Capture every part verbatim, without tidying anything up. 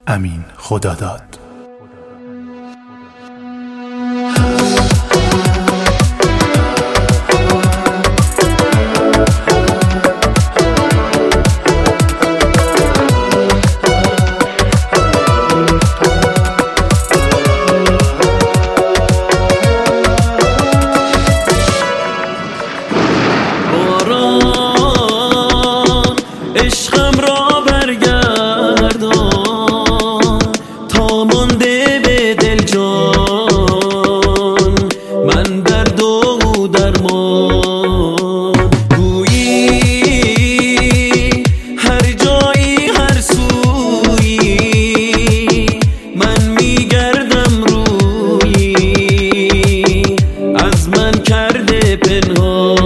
امین خداداد. عشقم را برگردان تا مانده به دل جان، من درد و درمان. گویی هر جایی هر سویی من میگردم رویی، از من کرده پنهان.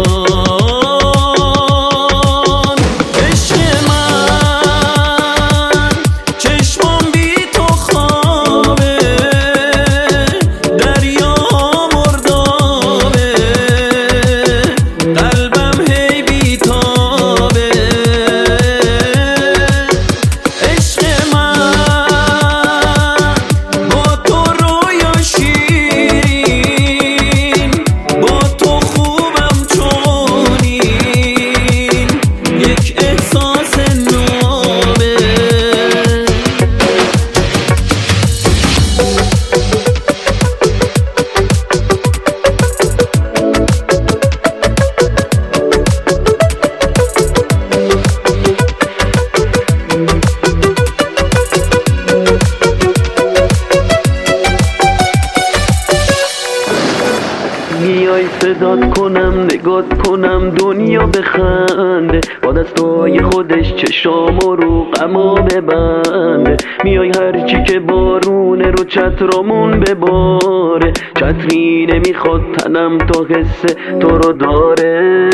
میای صدات کنم نگات کنم دنیا بخنده، با دستای خودش چشام رو غما ببنده. میای هرچی که بارونه رو چترامون بباره، چتری نمیخواد تنم تا حس تو رو داره.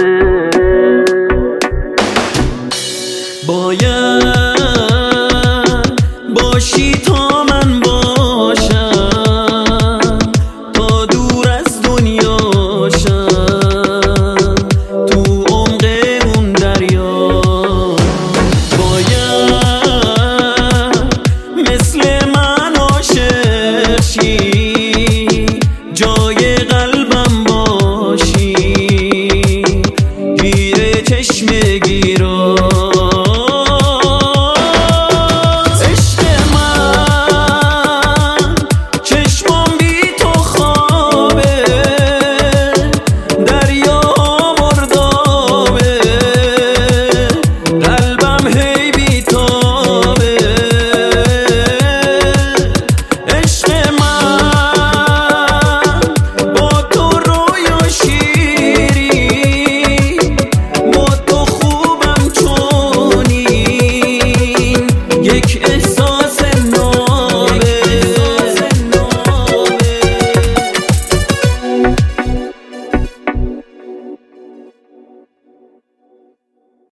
باید باشی تو